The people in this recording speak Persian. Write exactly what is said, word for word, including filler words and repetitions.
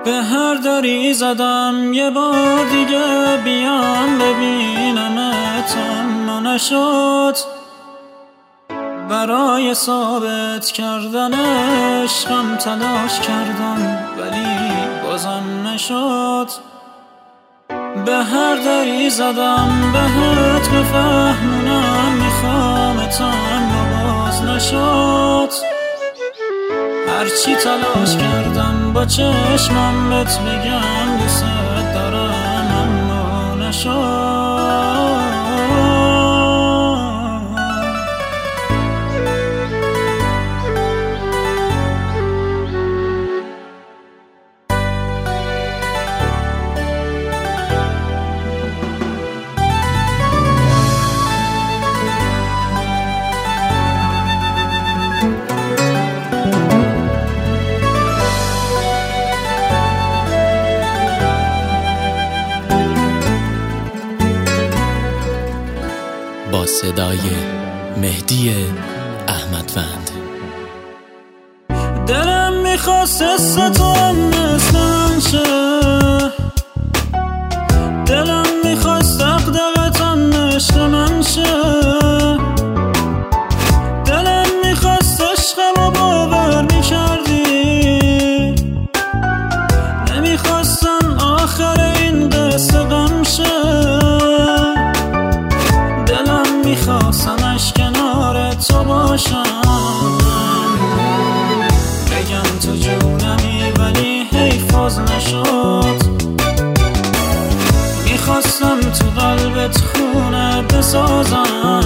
به هر دری زدم یه بار دیگه بیام ببینمت، اما نشد. برای ثابت کردن عشقم تلاش کردم ولی بازم نشد. به هر دری زدم بهت بفهمونم میخوامت، اما باز نشد. هرچی تلاش کردم با چشمم بهت بگم دوست دارم، اما نشد. با صدای مهدی احمدوند. دلم میخواست حس تو هم مثل من شه، دلم میخواست دغدغت هم عشق من شه، دلم میخواست عشقمو باور میکردی، نمیخواستم آخر این قصه غم شه. میخواستمش کنار تو باشم، بگم تو جونمی ولی حیفاز نشد. میخواستم تو قلبت خونه بسازم،